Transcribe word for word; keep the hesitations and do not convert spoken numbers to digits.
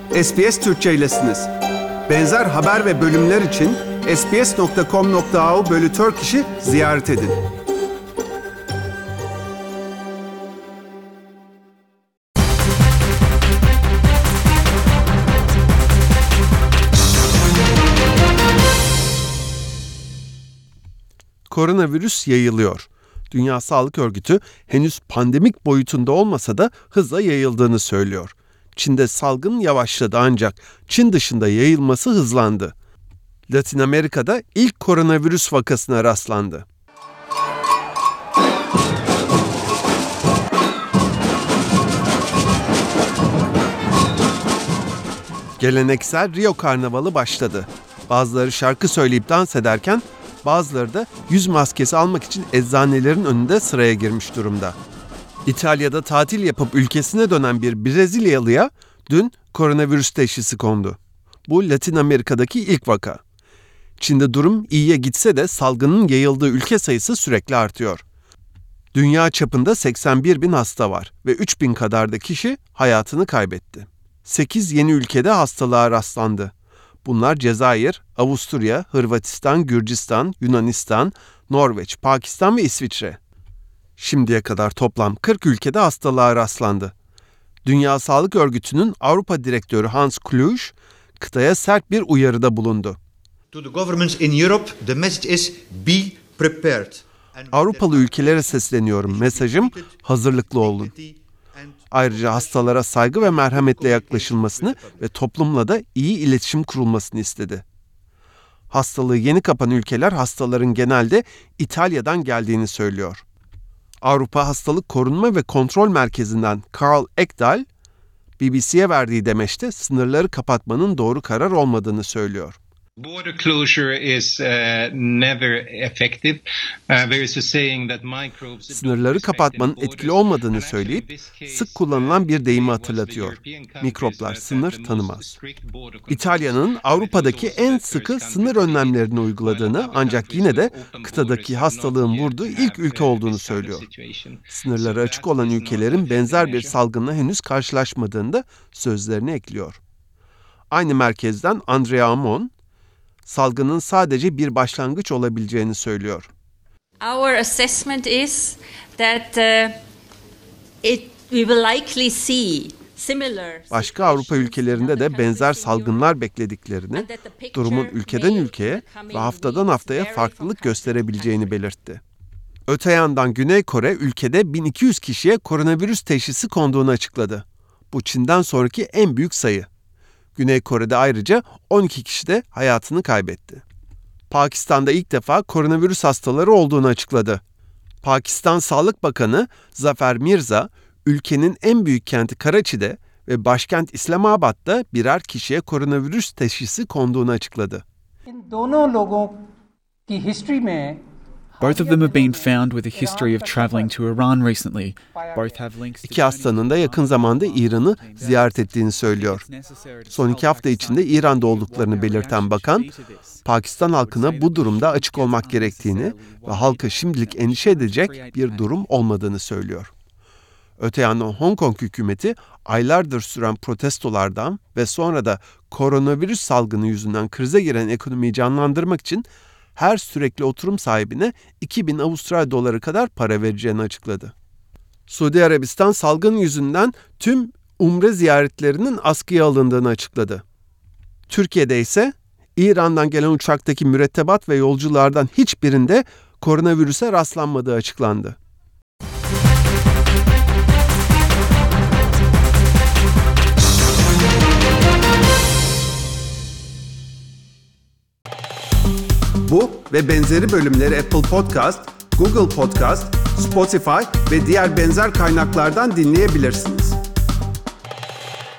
S B S Türkçe'ylesiniz. Benzer haber ve bölümler için sbs nokta com nokta a u bölü Turkish'i ziyaret edin. Koronavirüs yayılıyor. Dünya Sağlık Örgütü henüz pandemik boyutunda olmasa da hızla yayıldığını söylüyor. Çin'de salgın yavaşladı ancak Çin dışında yayılması hızlandı. Latin Amerika'da ilk koronavirüs vakasına rastlandı. Geleneksel Rio Karnavalı başladı. Bazıları şarkı söyleyip dans ederken bazıları da yüz maskesi almak için eczanelerin önünde sıraya girmiş durumda. İtalya'da tatil yapıp ülkesine dönen bir Brezilyalıya dün koronavirüs teşhisi kondu. Bu Latin Amerika'daki ilk vaka. Çin'de durum iyiye gitse de salgının yayıldığı ülke sayısı sürekli artıyor. Dünya çapında seksen bir bin hasta var ve üç bin kadar da kişi hayatını kaybetti. sekiz yeni ülkede hastalığa rastlandı. Bunlar Cezayir, Avusturya, Hırvatistan, Gürcistan, Yunanistan, Norveç, Pakistan ve İsviçre. Şimdiye kadar toplam kırk ülkede hastalığa rastlandı. Dünya Sağlık Örgütü'nün Avrupa Direktörü Hans Kluge, kıtaya sert bir uyarıda bulundu. To the governments in Europe, the message is be prepared. Avrupalı ülkelere sesleniyorum. Mesajım hazırlıklı olun. Ayrıca hastalara saygı ve merhametle yaklaşılmasını ve toplumla da iyi iletişim kurulmasını istedi. Hastalığı yeni kapan ülkeler hastaların genelde İtalya'dan geldiğini söylüyor. Avrupa Hastalık Korunma ve Kontrol Merkezi'nden Karl Ekdal, B B C'ye verdiği demeçte sınırları kapatmanın doğru karar olmadığını söylüyor. Border closure is uh, never effective. Uh, there is a saying that microbes Sınırları kapatmanın etkili olmadığını söyleyip sık kullanılan bir deyimi hatırlatıyor. Mikroplar sınır tanımaz. İtalya'nın Avrupa'daki en sıkı sınır önlemlerini uyguladığını ancak yine de kıtadaki hastalığın vurduğu ilk ülke olduğunu söylüyor. Sınırları açık olan ülkelerin benzer bir salgınla henüz karşılaşmadığını da sözlerine ekliyor. Aynı merkezden Andrea Amon, salgının sadece bir başlangıç olabileceğini söylüyor. Our assessment is that uh, it we will likely see similar. Başka Avrupa ülkelerinde de benzer salgınlar beklediklerini, durumun ülkeden ülkeye ve haftadan haftaya farklılık gösterebileceğini belirtti. Öte yandan Güney Kore ülkede bin iki yüz kişiye koronavirüs teşhisi konduğunu açıkladı. Bu Çin'den sonraki en büyük sayı. Güney Kore'de ayrıca on iki kişi de hayatını kaybetti. Pakistan'da ilk defa koronavirüs hastaları olduğunu açıkladı. Pakistan Sağlık Bakanı Zafer Mirza, ülkenin en büyük kenti Karachi'de ve başkent İslamabad'da birer kişiye koronavirüs teşhisi konduğunu açıkladı. Both of them have been found with a history of traveling to Iran recently. Both have links to İki hastanın da yakın zamanda İran'ı ziyaret ettiğini söylüyor. Son iki hafta içinde İran'da olduklarını belirten bakan, Pakistan halkına bu durumda açık olmak gerektiğini ve halka şimdilik endişe edecek bir durum olmadığını söylüyor. Öte yandan Hong Kong hükümeti aylardır süren protestolardan ve sonra da koronavirüs salgını yüzünden krize giren ekonomiyi canlandırmak için her sürekli oturum sahibine iki bin Avustralya doları kadar para vereceğini açıkladı. Suudi Arabistan salgın yüzünden tüm umre ziyaretlerinin askıya alındığını açıkladı. Türkiye'de ise İran'dan gelen uçaktaki mürettebat ve yolculardan hiçbirinde koronavirüse rastlanmadığı açıklandı. Bu ve benzeri bölümleri Apple Podcast, Google Podcast, Spotify ve diğer benzer kaynaklardan dinleyebilirsin.